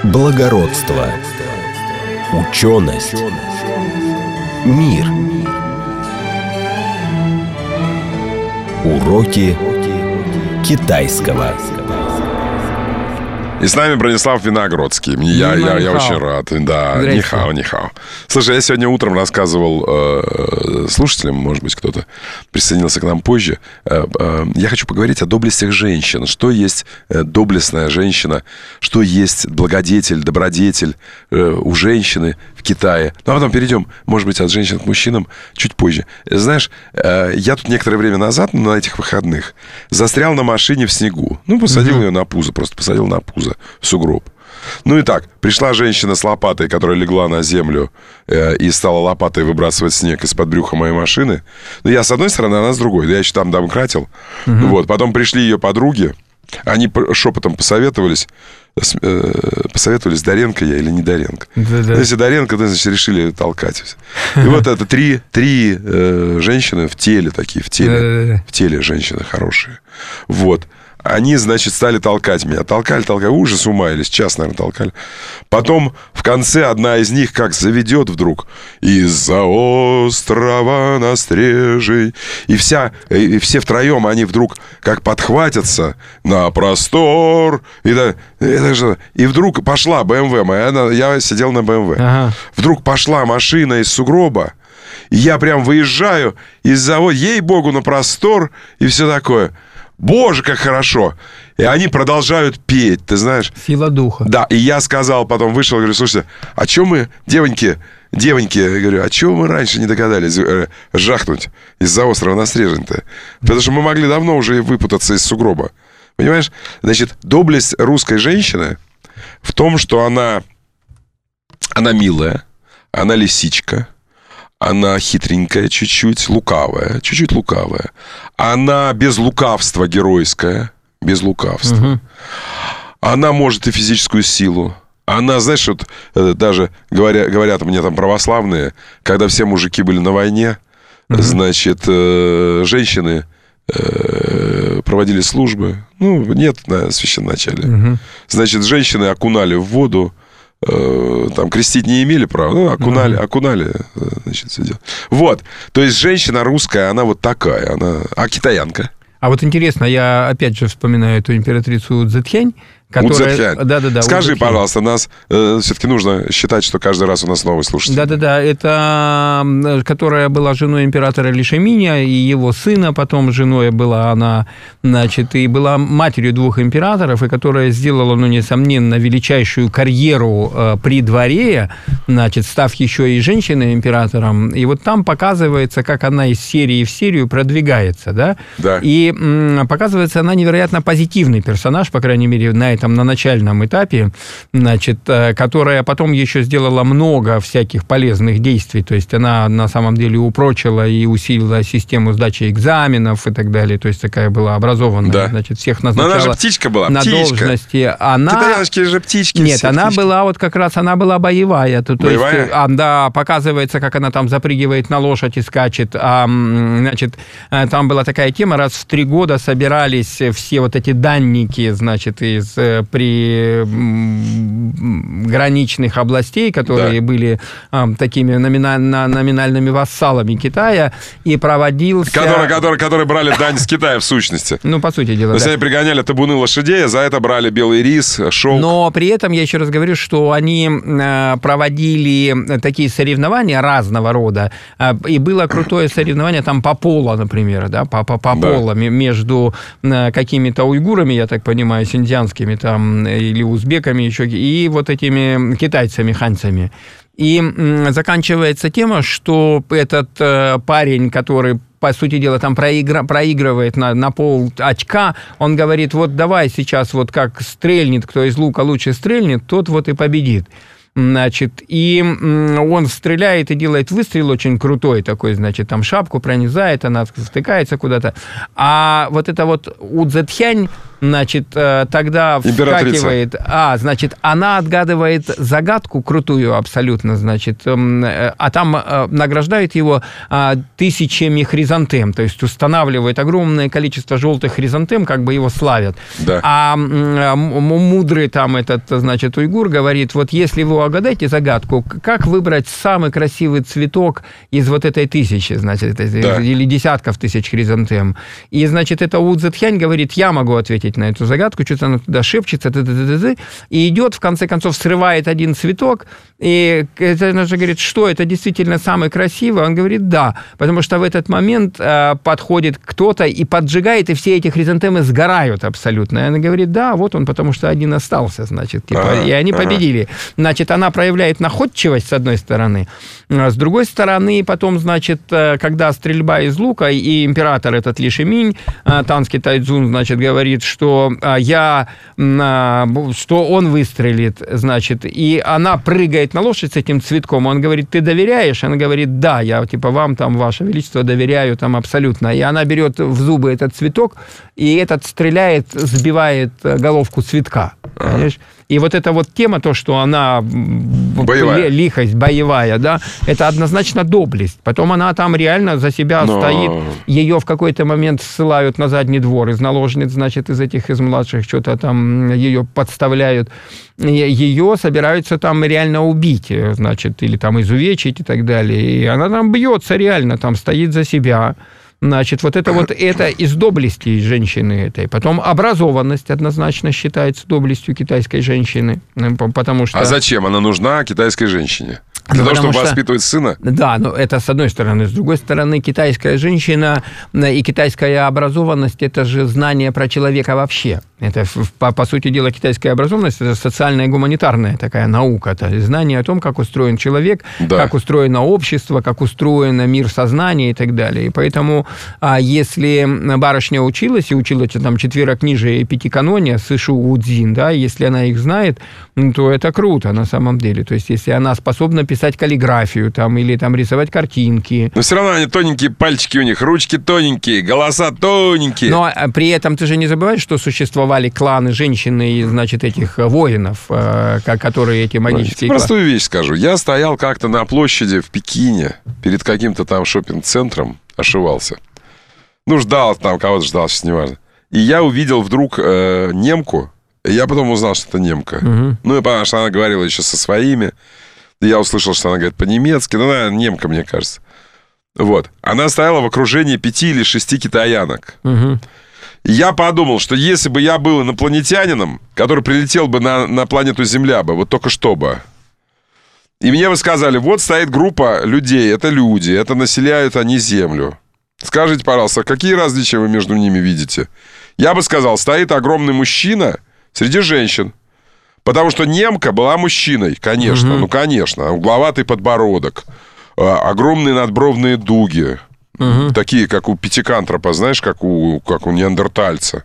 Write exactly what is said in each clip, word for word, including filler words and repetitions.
благородство, ученость, мир. Уроки китайского. И с нами Бронислав Виногродский. Я, я, я очень рад. Да, нихао, нихао. Слушай, я сегодня утром рассказывал э, слушателям, может быть, кто-то присоединился к нам позже. Э, э, я хочу поговорить о доблестях женщин. Что есть э, доблестная женщина? Что есть благодетель, добродетель э, у женщины в Китае? Ну, а потом перейдем, может быть, от женщин к мужчинам чуть позже. Знаешь, э, я тут некоторое время назад, на этих выходных, застрял на машине в снегу. Ну, посадил mm-hmm. ее на пузо, просто посадил на пузо. В сугроб. Ну и так, пришла женщина с лопатой, которая легла на землю э, и стала лопатой выбрасывать снег из-под брюха моей машины. Ну, я с одной стороны, она с другой. Я еще там домкратил. Угу. Вот. Потом пришли ее подруги. Они шепотом посоветовались. Э, посоветовались, Доренко я или не Доренко. Да-да. Если Доренко, то, значит, решили толкать. И вот это три, три э, женщины в теле такие, в теле. Да-да-да. В теле женщины хорошие. Вот. Они, значит, стали толкать меня. Толкали, толкали. Ужас, умаялись. Час, наверное, толкали. Потом в конце одна из них как заведет вдруг. Из-за острова на стрежей. И, вся, и все втроем они вдруг как подхватятся на простор. И, да, это же, и вдруг пошла бэ эм вэ. Моя, я сидел на бэ эм вэ. Ага. Вдруг пошла машина из сугроба. И я прям выезжаю из завода. Ей-богу, на простор. И все такое. Боже, как хорошо. И они продолжают петь, ты знаешь. Сила духа. Да, и я сказал, потом вышел, говорю, слушайте, а чё мы, девоньки, девоньки, я говорю, а чего мы раньше не догадались э, жахнуть из-за острова на Стрежень-то? Потому что мы могли давно уже выпутаться из сугроба. Понимаешь? Значит, доблесть русской женщины в том, что она, она милая, она лисичка, она хитренькая чуть-чуть, лукавая, чуть-чуть лукавая. Она без лукавства геройская, без лукавства. Угу. Она может и физическую силу. Она, знаешь, вот даже говоря, говорят мне там православные, когда все мужики были на войне, угу. значит, женщины проводили службы. Ну, нет на священноначале. Угу. Значит, женщины окунали в воду, там крестить не имели права, ну, окунали, mm-hmm. окунали, значит, все дело. Вот, то есть женщина русская, она вот такая, она, а китаянка. А вот интересно, я опять же вспоминаю эту императрицу Цзэтхянь, которая... Да, да, да. Скажи, пожалуйста, нас э, все-таки нужно считать, что каждый раз у нас новый слушатель. Да, да, да. Это которая была женой императора Ли Шиминя, и его сына потом женой была она, значит, и была матерью двух императоров, и которая сделала, ну, несомненно, величайшую карьеру э, при дворе, значит, став еще и женщиной-императором. И вот там показывается, как она из серии в серию продвигается, да? Да. И м, показывается она невероятно позитивный персонаж, по крайней мере, на этом, на начальном этапе, значит, которая потом еще сделала много всяких полезных действий, то есть она на самом деле упрочила и усилила систему сдачи экзаменов и так далее, то есть такая была образованная, да. Значит, всех назначала. Но она же птичка была, на птичка. Должности. Она... Китаянские же птички. Нет, она птички. Была вот как раз, она была боевая. То, боевая? То есть, а, да, показывается, как она там запрыгивает на лошадь и скачет. А, значит, там была такая тема, раз в три года собирались все вот эти данники, значит, из при граничных областей, которые да. были а, такими номинально, номинальными вассалами Китая, и проводился... Которые, которые, которые брали дань с Китая, в сущности. Ну, по сути дела, То есть да. они пригоняли табуны лошадей, за это брали белый рис, шелк. Но при этом, я еще раз говорю, что они проводили такие соревнования разного рода, и было крутое соревнование там по полу, например, да, по, по, по да. полу между какими-то уйгурами, я так понимаю, синьцзянскими там, или узбеками еще, и вот этими китайцами, ханьцами. И м, заканчивается тема, что этот э, парень, который, по сути дела, там проигра- проигрывает на, на пол очка, он говорит, вот давай сейчас вот как стрельнет, кто из лука лучше стрельнет, тот вот и победит. Значит, и он стреляет и делает выстрел очень крутой такой, значит, там шапку пронизает, она стыкается куда-то. А вот это вот у Цзэтхянь значит, тогда вскакивает... А, значит, она отгадывает загадку крутую абсолютно, значит, а там награждает его тысячами хризантем, то есть устанавливает огромное количество желтых хризантем, как бы его славят. Да. А мудрый там этот, значит, уйгур говорит, вот если вы угадаете загадку, как выбрать самый красивый цветок из вот этой тысячи, значит, да. или десятков тысяч хризантем. И, значит, это У Цзэтхянь говорит, я могу ответить на эту загадку, что-то она туда шепчется, и идет, в конце концов, срывает один цветок, и она же говорит, что это действительно самый красивый? Он говорит, да, потому что в этот момент э, подходит кто-то и поджигает, и все эти хризантемы сгорают абсолютно. И она говорит, да, вот он, потому что один остался, значит, типа, ага, и они ага. победили. Значит, она проявляет находчивость, с одной стороны, с другой стороны, потом, значит, когда стрельба из лука, и император этот Ли Шиминь, Танский Тайцзун, значит, говорит, что я, что он выстрелит, значит, и она прыгает на лошадь с этим цветком, он говорит, ты доверяешь? Она говорит, да, я, типа, вам там, Ваше Величество, доверяю там абсолютно. И она берет в зубы этот цветок, и этот стреляет, сбивает головку цветка. Понимаешь? И вот эта вот тема, то, что она боевая. Лихость, боевая, да, это однозначно доблесть. Потом она там реально за себя Но... стоит. Ее в какой-то момент ссылают на задний двор из наложниц, значит, из этих, из младших, что-то там ее подставляют. Ее собираются там реально убить, значит, или там изувечить и так далее. И она там бьется реально, там стоит за себя. Значит, вот это вот это из доблести женщины этой. Потом образованность однозначно считается доблестью китайской женщины, потому что... А зачем она нужна китайской женщине? Для ну, того, чтобы что, воспитывать сына? Да, но это с одной стороны. С другой стороны, китайская женщина и китайская образованность – это же знание про человека вообще. Это, по, по сути дела, китайская образованность – это социальная гуманитарная такая наука. Это знание о том, как устроен человек, да. как устроено общество, как устроен мир сознания и так далее. И поэтому, если барышня училась, и училась там четверокнижие и пятиканония, Сышу Удзин, да, если она их знает, то это круто на самом деле. То есть, если она способна писать каллиграфию там, или там рисовать картинки. Но все равно они тоненькие пальчики у них, ручки тоненькие, голоса тоненькие. Но при этом ты же не забываешь, что существовали кланы женщины, значит, этих воинов, которые эти магические кланы. Простую вещь скажу. Я стоял как-то на площади в Пекине перед каким-то там шоппинг-центром, ошивался. Ну, ждал там, кого-то ждал, сейчас не важно. И я увидел вдруг э, немку, и я потом узнал, что это немка. Угу. Ну, и потому что она говорила еще со своими. Я услышал, что она говорит по-немецки. Ну, наверное, немка, мне кажется. Вот. Она стояла в окружении пяти или шести китаянок. Угу. И я подумал, что если бы я был инопланетянином, который прилетел бы на, на планету Земля бы, вот только что бы, и мне бы сказали, вот стоит группа людей, это люди, это населяют они Землю. Скажите, пожалуйста, какие различия вы между ними видите? Я бы сказал, стоит огромный мужчина среди женщин. Потому что немка была мужчиной, конечно, угу. ну, конечно. Угловатый подбородок, огромные надбровные дуги, угу. такие, как у пятикантропа, знаешь, как у, как у неандертальца.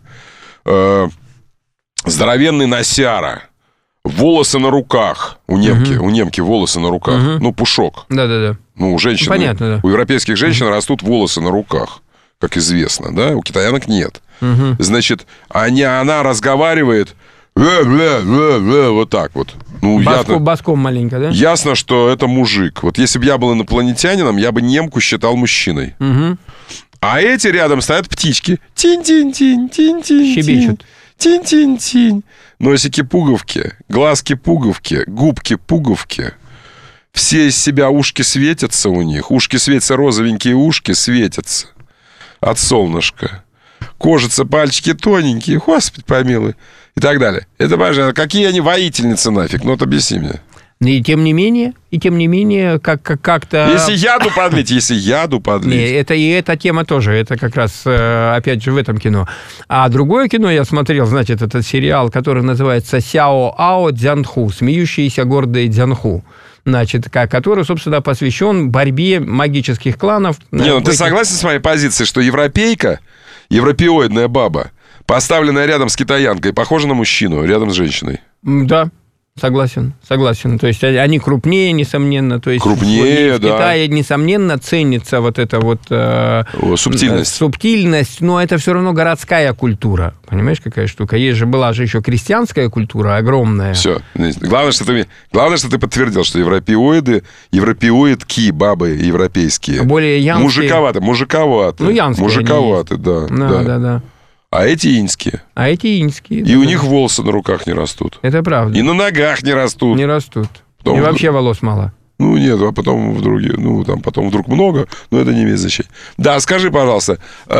Здоровенный носяра, волосы на руках. У немки, угу. у немки волосы на руках. Угу. Ну, пушок. Да-да-да. Ну, у женщин, понятно, да. у европейских женщин угу. растут волосы на руках, как известно, да? У китаянок нет. Угу. Значит, они, она разговаривает... Вот так вот. Ну, Баску, я, баском маленько, да? Ясно, что это мужик. Вот если бы я был инопланетянином, я бы немку считал мужчиной. Угу. А эти рядом стоят птички. Тинь-тинь-тинь, тинь-тинь. Щебечут. Тинь-тинь-тинь. Носики-пуговки, глазки-пуговки, губки-пуговки. Все из себя ушки светятся у них. Ушки светятся, розовенькие ушки светятся от солнышка. Кожица, пальчики тоненькие, Господи помилуй. И так далее. Это важно. Какие они воительницы нафиг? Ну, вот объясни мне. И тем не менее, и тем не менее, как, как, как-то... Если яду подлить, если яду подлить. Не, это, и эта тема тоже, это как раз, опять же, в этом кино. А другое кино я смотрел, значит, этот сериал, который называется «Сяо Ао Цзянху», «Смеющиеся гордые Цзянху». Значит, который, собственно, посвящен борьбе магических кланов. Не, ну ты согласен с моей позицией, что европейка, европеоидная баба, поставленная рядом с китаянкой, похожа на мужчину, рядом с женщиной? Да. Согласен, согласен. То есть они крупнее, несомненно. То есть крупнее, в да. Китае, несомненно, ценится вот эта вот э, субтильность. субтильность, но это все равно городская культура. Понимаешь, какая штука? Есть же, была же еще крестьянская культура огромная. Все. Главное, что ты, главное, что ты подтвердил, что европеоиды, европеоидки, бабы европейские. Более янские. Мужиковаты, мужиковаты. Ну, янские. Мужиковаты, да, да. Да, да, да. А эти инские. А эти инские. И да, у да. них волосы на руках не растут. Это правда. И на ногах не растут. Не растут. Потом И вдруг... вообще волос мало. Ну, нет, а потом вдруг, ну, там потом вдруг много, но это не имеет значения. Да, скажи, пожалуйста,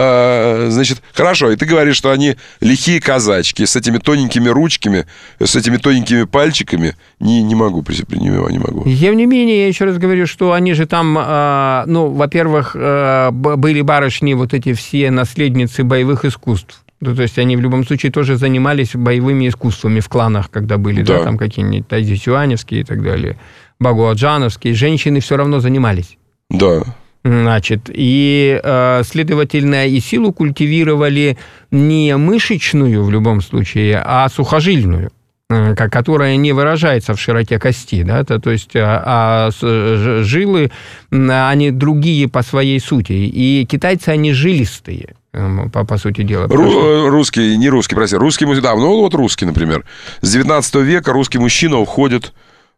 э, значит, хорошо, и ты говоришь, что они лихие казачки с этими тоненькими ручками, с этими тоненькими пальчиками. Не, не могу, не, не могу. Тем не менее, я еще раз говорю, что они же там, э, ну, во-первых, э, были барышни, вот эти все наследницы боевых искусств. Ну, то есть они в любом случае тоже занимались боевыми искусствами в кланах, когда были, да, да там какие-нибудь тайзи-сюаневские и так далее, багуаджановские. Женщины все равно занимались. Да. Значит, и, следовательно, и силу культивировали не мышечную в любом случае, а сухожильную, которая не выражается в широте кости, да, это, то есть а, а жилы, они другие по своей сути, и китайцы, они жилистые. По, по сути дела. Ру, что... Русский, не русский, прости, русский, да, ну вот русский, например. С девятнадцатого века русский мужчина уходит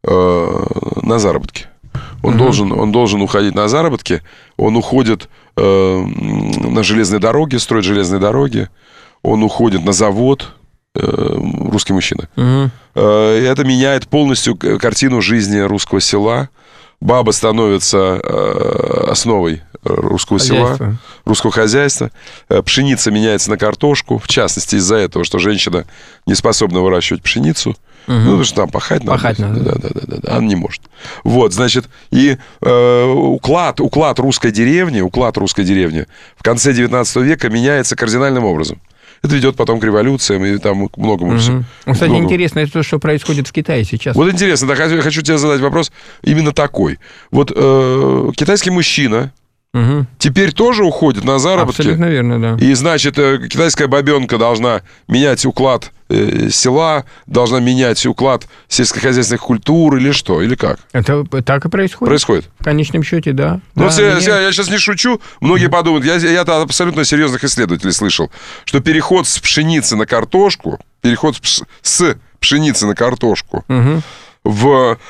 э, на заработки. Он, угу. должен, он должен уходить на заработки, он уходит э, на железные дороги, строит железные дороги, он уходит на завод, э, русский мужчина. Угу. Э, это меняет полностью картину жизни русского села. Баба становится э, основой русского хозяйство. села, русского хозяйства. Пшеница меняется на картошку, в частности, из-за этого, что женщина не способна выращивать пшеницу. Угу. Ну, потому что там пахать надо. Пахать надо. Да, да, да, да, да. Она не может. Вот, значит, и э, уклад, уклад русской деревни, уклад русской деревни в конце девятнадцатого века меняется кардинальным образом. Это ведет потом к революциям и там к многому. Угу. Всему. Кстати, многому. Интересно, это то, что происходит в Китае сейчас. Вот интересно, да, хочу, хочу тебе задать вопрос именно такой. Вот э, китайский мужчина угу. теперь тоже уходит на заработки. Абсолютно верно, да. И, значит, китайская бабенка должна менять уклад э, села, должна менять уклад сельскохозяйственных культур или что, или как? Это так и происходит. Происходит? В конечном счете, да. Ну, да, все, меня... все, я сейчас не шучу. Многие mm-hmm. подумают, я, я-то абсолютно серьезных исследователей слышал, что переход с пшеницы на картошку, переход с, с пшеницы на картошку mm-hmm. в...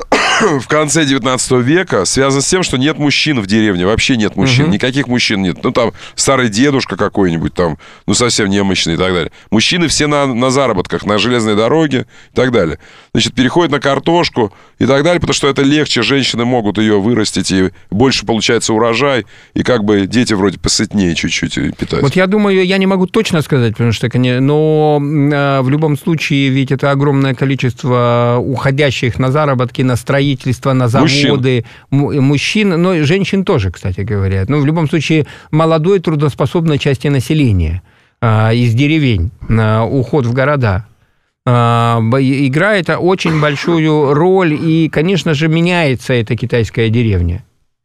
в конце девятнадцатого века связан с тем, что нет мужчин в деревне. Вообще нет мужчин. Угу. Никаких мужчин нет. Ну, там, старый дедушка какой-нибудь там, ну, совсем немощный и так далее. Мужчины все на, на заработках, на железной дороге и так далее. Значит, переходят на картошку и так далее, потому что это легче. Женщины могут ее вырастить, и больше получается урожай, и как бы дети вроде посытнее чуть-чуть питаются. Вот я думаю, я не могу точно сказать, потому что, но э, в любом случае, ведь это огромное количество уходящих на заработки, на строительство, на заводы, мужчин, мужчин, но и женщин тоже, кстати говоря. Ну, в любом случае, молодой трудоспособной части населения э, из деревень, э, уход в города э, играет очень большую роль, и, конечно же, меняется эта китайская деревня.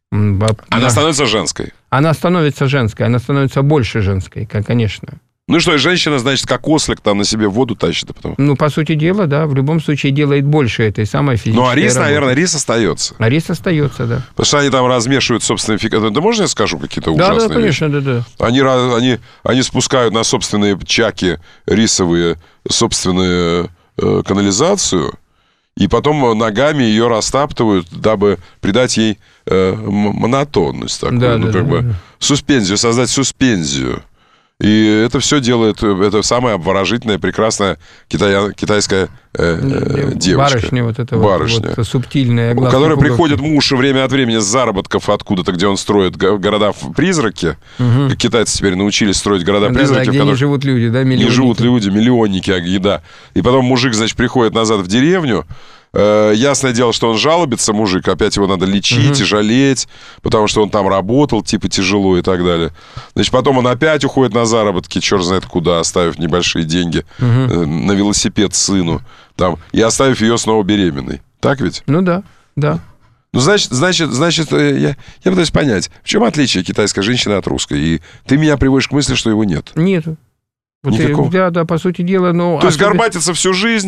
Она становится женской. Она становится женской, она становится больше женской, конечно. Ну что, и женщина, значит, как ослик там на себе воду тащит. А потом... Ну, по сути дела, да. В любом случае делает больше этой самой физической Ну, а рис, работы. наверное, рис остается. А рис остается, да. Потому что они там размешивают собственные фикации. Да можно я скажу какие-то ужасные Да, да, конечно, вещи? да, да. Они, они, они спускают на собственные чаки рисовые собственную э, канализацию, и потом ногами ее растаптывают, дабы придать ей э, монотонность. Такую, да, ну, да, как да, бы да. суспензию, создать суспензию. И это все делает, это самая обворожительная, прекрасная китай, китайская э, девочка. Барышня вот эта Барышня. вот, вот субтильная. У которой приходит муж время от времени с заработков откуда-то, где он строит города-призраки. Угу. Как китайцы теперь научились строить города-призраки. Да, да, где не живут люди, да, миллионники. Не живут люди, миллионники, да. И потом мужик, значит, приходит назад в деревню. Э, ясное дело, что он жалобится, мужик, опять его надо лечить угу. и жалеть, потому что он там работал, типа, тяжело и так далее. Значит, потом он опять уходит на заработки, черт знает куда, оставив небольшие деньги угу. э, на велосипед сыну, там, и оставив ее снова беременной. Так ведь? Ну да, да. Ну, значит, значит, значит я, я пытаюсь понять, в чем отличие китайской женщины от русской? И ты меня приводишь к мысли, что его нет. Нету. Вот Никакого? И, да, да, по сути дела, но... То есть горбатиться всю жизнь...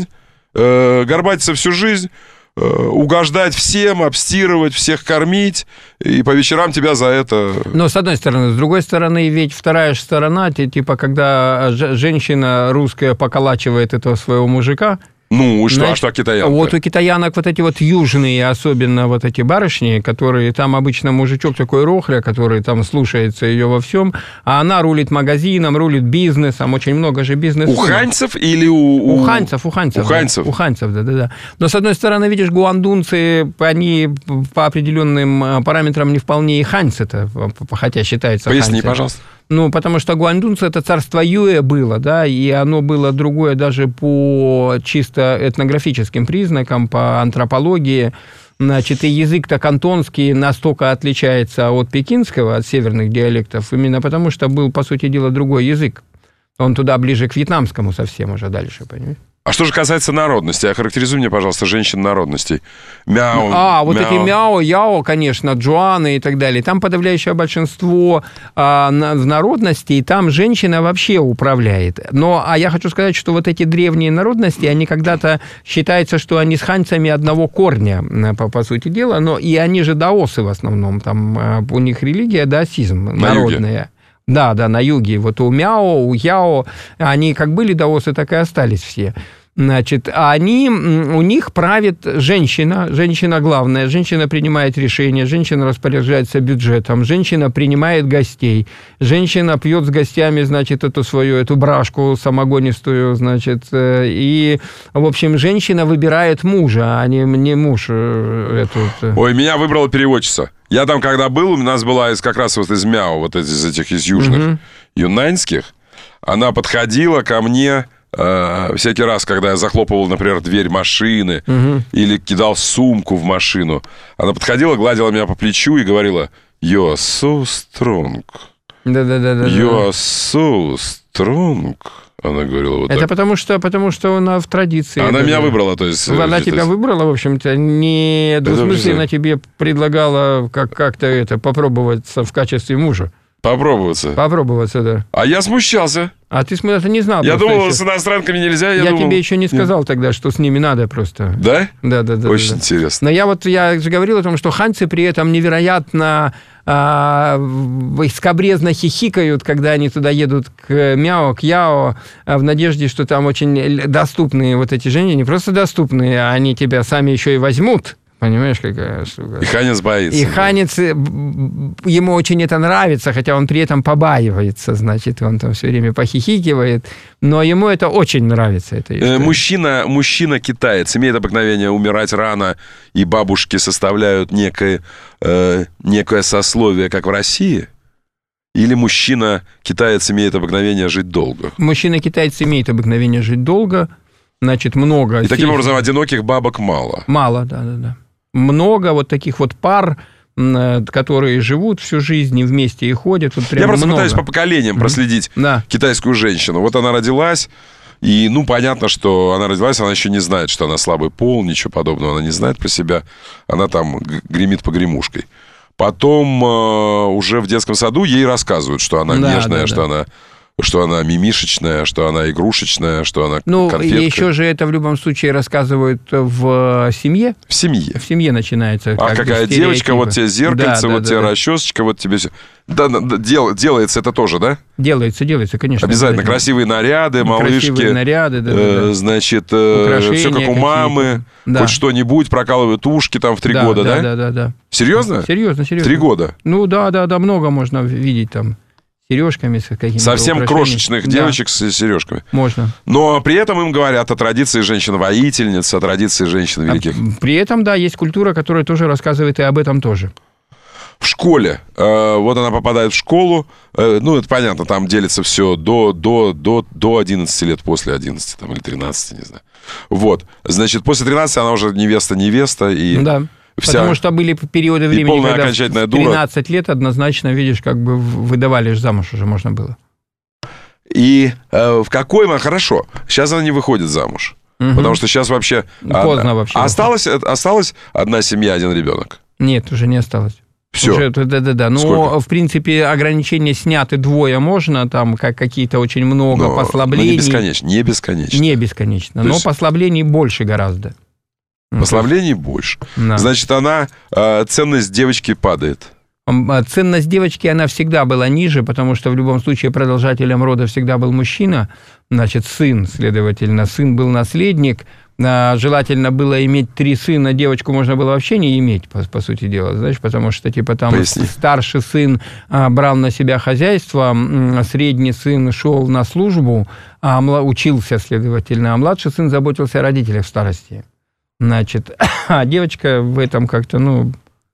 э, горбатиться всю жизнь, э, угождать всем, обстирывать, всех кормить, и по вечерам тебя за это... Но с одной стороны. С другой стороны, ведь вторая же сторона, типа, когда женщина русская поколачивает этого своего мужика... Ну, и что, Значит, а что китаянка? Вот у китаянок вот эти вот южные, особенно вот эти барышни, которые там обычно мужичок такой рохля, который там слушается ее во всем, а она рулит магазином, рулит бизнесом, очень много же бизнеса. У ханьцев или у... У ханьцев, у ханьцев. У ханьцев? Да, у ханьцев, да-да-да. Но, с одной стороны, видишь, гуандунцы, они по определенным параметрам не вполне и ханьцы-то, хотя считаются Поясни, ханьцы. пожалуйста. Ну, потому что гуандунцы – это царство Юэ было, да, и оно было другое даже по чисто этнографическим признакам, по антропологии. Значит, и язык-то кантонский настолько отличается от пекинского, от северных диалектов, именно потому что был, по сути дела, другой язык. Он туда ближе к вьетнамскому совсем уже дальше, понимаешь? А что же касается народности? Охарактеризуй мне, пожалуйста, женщин народностей. Мяо, А, вот мяо. эти мяо, яо, конечно, джуаны и так далее. Там подавляющее большинство а, на, в народности, и там женщина вообще управляет. Но, а я хочу сказать, что вот эти древние народности, они когда-то считается, что они с ханьцами одного корня, по, по сути дела, но и они же даосы в основном. Там у них религия даосизм, на народная. Юге. Да, да, на юге. Вот у мяо, у яо, они как были даосы, так и остались все. Значит, а они, у них правит женщина, женщина главная, женщина принимает решения, женщина распоряжается бюджетом, женщина принимает гостей, женщина пьет с гостями, значит, эту свою, эту брашку самогонистую, значит, и, в общем, женщина выбирает мужа, а не, не муж эту... Ой, меня выбрала переводчица. Я там, когда был, у нас была из, как раз вот из Мяо, вот из этих, из южных, угу. юнаньских, она подходила ко мне... всякий раз, когда я захлопывал, например, дверь машины угу. или кидал сумку в машину, она подходила, гладила меня по плечу и говорила: "You are so strong. Да-да-да. You are so strong". Она говорила вот Это так. потому что, потому что она в традиции. Она это, меня выбрала, то есть... Она тебя есть... выбрала, в общем-то, не двусмысленно тебе предлагала как- как-то это попробоваться в качестве мужа. Попробоваться. Попробоваться, да. А я смущался. А ты это не знал. Я думал, еще. С иностранками нельзя. Я, я думал... тебе еще не сказал тогда, что с ними надо просто. Да? Да, да, да. Очень да. интересно. Но я вот, я же говорил о том, что ханьцы при этом невероятно а, скабрезно хихикают, когда они туда едут к мяо, к яо, в надежде, что там очень доступные вот эти женщины, не просто доступные, а они тебя сами еще и возьмут. Понимаешь, какая штука? И ханец боится. И ханец, ему очень это нравится, хотя он при этом побаивается, значит, он там все время похихикивает, но ему это очень нравится. Эта история. Мужчина, мужчина-китаец имеет обыкновение умирать рано, и бабушки составляют некое, э, некое сословие, как в России? Или мужчина-китаец имеет обыкновение жить долго? Мужчина-китаец имеет обыкновение жить долго, значит, много. И таким образом одиноких бабок мало? Мало, да-да-да. Много вот таких вот пар, которые живут всю жизнь и вместе и ходят. Вот прям Я просто много. пытаюсь по поколениям проследить да. китайскую женщину. Вот она родилась, и, ну, понятно, что она родилась, она еще не знает, что она слабый пол, ничего подобного она не знает про себя. Она там гремит погремушкой. Потом э, уже в детском саду ей рассказывают, что она да, нежная, да, что да. она... что она мимишечная, что она игрушечная, что она ну, конфетка. Ну, еще же это в любом случае рассказывают в семье. В семье. В семье начинается. А как какая девочка, вот тебе зеркальце, да, вот да, тебе да. расчесочка, вот тебе... Да, да, дел, делается это тоже, да? Делается, делается, конечно. Обязательно. Красивые наряды, малышки. Красивые наряды, да, э, да. Значит, э, все как у мамы. Да. Хоть что-нибудь, прокалывают ушки там в три да, года, да? Да, да, да, да. Серьезно? Серьезно, серьезно. Три года? Ну, да, да, да, много можно видеть там. Сережками, с какими-то совсем крошечных да. девочек с сережками. Можно. Но при этом им говорят о традиции женщин-воительниц, о традиции женщин великих. А при этом, да, есть культура, которая тоже рассказывает и об этом тоже. В школе. Э, вот она попадает в школу. Э, ну, это понятно, там делится все до, до, до, до одиннадцати лет, после одиннадцати там, или тринадцати, не знаю. Вот. Значит, после тринадцати она уже невеста-невеста. И... Да. Вся... Потому что были периоды времени, когда в тринадцать лет однозначно, видишь, как бы выдавали замуж уже можно было. И э, в какой... Хорошо, сейчас она не выходит замуж. Угу. Потому что сейчас вообще... Поздно одна... вообще. Осталась, осталась одна семья, один ребенок? Нет, уже не осталось. Все. Уже, да-да-да. Но, Сколько? в принципе, ограничения сняты двое можно, там как какие-то очень много но, послаблений. Но не бесконечно. Не бесконечно. Не бесконечно. То но есть... послаблений больше гораздо. Послаблений ну, больше. Да. Значит, она, ценность девочки падает. Ценность девочки, она всегда была ниже, потому что в любом случае продолжателем рода всегда был мужчина, значит, сын, следовательно, сын был наследник. Желательно было иметь три сына, девочку можно было вообще не иметь, по, по сути дела, знаешь, потому что, типа, там Поясни. старший сын а, брал на себя хозяйство, средний сын шел на службу, а, учился, следовательно, а младший сын заботился о родителях в старости. Значит, а девочка в этом как-то, ну...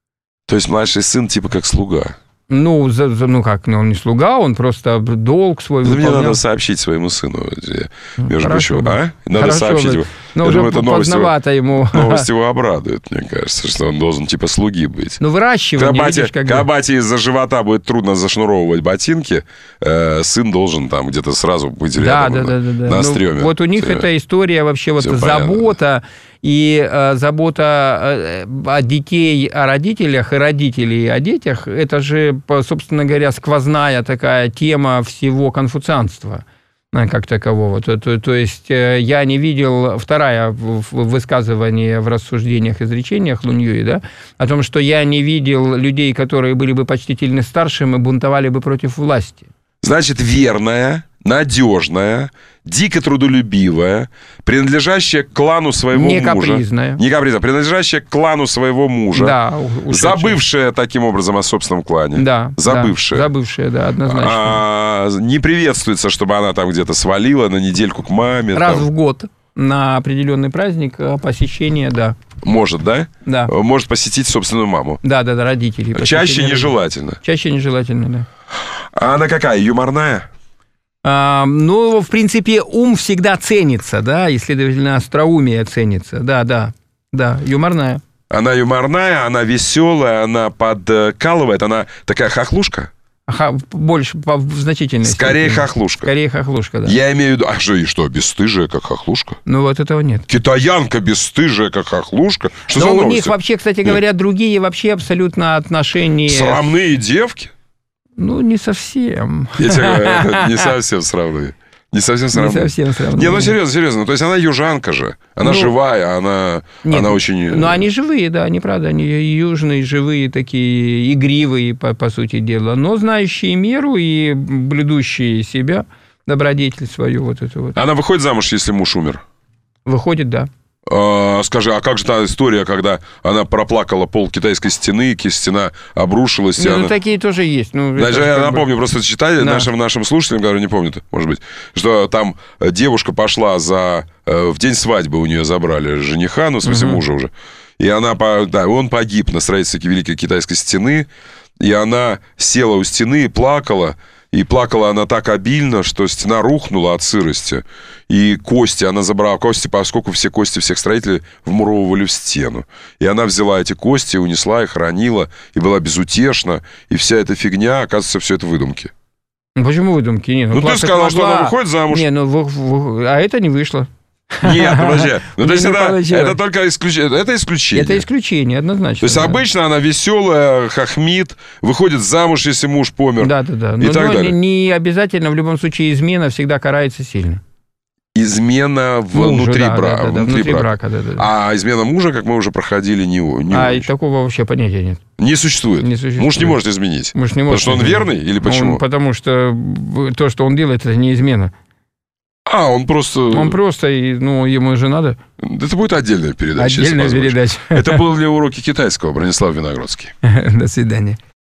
То есть младший сын типа как слуга? Ну, за, за, ну как, ну, он не слуга, он просто долг свой выполнял. Мне надо сообщить своему сыну, между Хорошо, прочим. А? Надо Хорошо, сообщить ему. Но уже думаю, поздновато ему. Новость его обрадует, мне кажется, что он должен типа слуги быть. Ну, выращивание, когда видишь, как... Когда бате из-за живота будет трудно зашнуровывать ботинки, э, сын должен там где-то сразу быть да, рядом да, на, да, да, на ну, стреме. Вот у них эта история вообще вот забота, и э, забота э, о детей, о родителях и родителей о детях, это же, собственно говоря, сквозная такая тема всего конфуцианства как такового. То, то, то есть я не видел, второе высказывание в рассуждениях, изречениях Луньюи, да, о том, что я не видел людей, которые были бы почтительны старшим и бунтовали бы против власти. Значит, верная, надежная, дико трудолюбивая, принадлежащая к клану своего не мужа. Капризная. Не капризная. Принадлежащая к клану своего мужа. Да, ушедшая. Забывшая таким образом о собственном клане. Да. Забывшая. Да, забывшая, да, однозначно. А, не приветствуется, чтобы она там где-то свалила на недельку к маме. Раз там. в год на определенный праздник посещение, да. Может, да? Да. Может посетить собственную маму. Да, да, да, родителей. Чаще нежелательно. Чаще нежелательно, да. А она какая? Юморная? А, ну, в принципе, ум всегда ценится, да, и, следовательно, остроумие ценится, да, да, да, юморная. Она юморная, она веселая, она подкалывает, она такая хохлушка? Ха, больше, по, в значительной Скорее степени. хохлушка. Скорее хохлушка, да. Я имею в виду... А что, и что, бесстыжая, как хохлушка? Ну, вот этого нет. Китаянка бесстыжая, как хохлушка? Что Но за у новости? них вообще, кстати говоря, нет. другие вообще абсолютно отношения... Срамные девки? Ну, не совсем. Я тебе говорю, это не совсем сравны. Не совсем сравны. Не совсем сравны. Не, ну серьезно, серьезно. То есть она южанка же. Она ну, живая, она, нет, она очень... Ну, они живые, да, они, правда, они южные, живые, такие игривые, по, по сути дела, но знающие меру и блюдущие себя, добродетель свою вот эту вот. Она выходит замуж, если муж умер? Выходит, да. А, скажи, а как же та история, когда она проплакала пол китайской стены, стена обрушилась? Ну, она... ну такие тоже есть. Ну, Даже я напомню, бы... просто читали да. нашим, нашим слушателям, которые не помнят, может быть, что там девушка пошла за... В день свадьбы у нее забрали жениха, ну, в смысле, угу. мужа уже. И она, да, он погиб на строительстве Великой Китайской стены, и она села у стены и плакала. И плакала она так обильно, что стена рухнула от сырости. И кости, она забрала кости, поскольку все кости всех строителей вмуровывали в стену. И она взяла эти кости, унесла их, хранила, и была безутешна. И вся эта фигня, оказывается, все это выдумки. Почему выдумки? Нет, ну, ты сказал, могла... что она выходит замуж. Не, ну, в, в... а это не вышло. Нет, подожди. Ну, то есть это, это только исключение. Это исключение. Это исключение, однозначно. То есть да. обычно она веселая, хохмит, выходит замуж, если муж помер. Да, да, да. И но, так но далее. Не обязательно, в любом случае, измена всегда карается сильно. Измена Мужа, внутри, да, бра... да, да, внутри, внутри брака. брака. Да, да, да. А измена мужа, как мы уже проходили, не, не А и такого вообще понятия нет. Не существует. не существует. Муж не может изменить. Муж не может потому что изменить. он верный или почему? Он, потому что то, что он делает, это не измена. А, он просто... Он просто, ну, ему же надо. Это будет отдельная передача. Отдельная передача. Это были уроки китайского, Бронислав Виногродский. До свидания.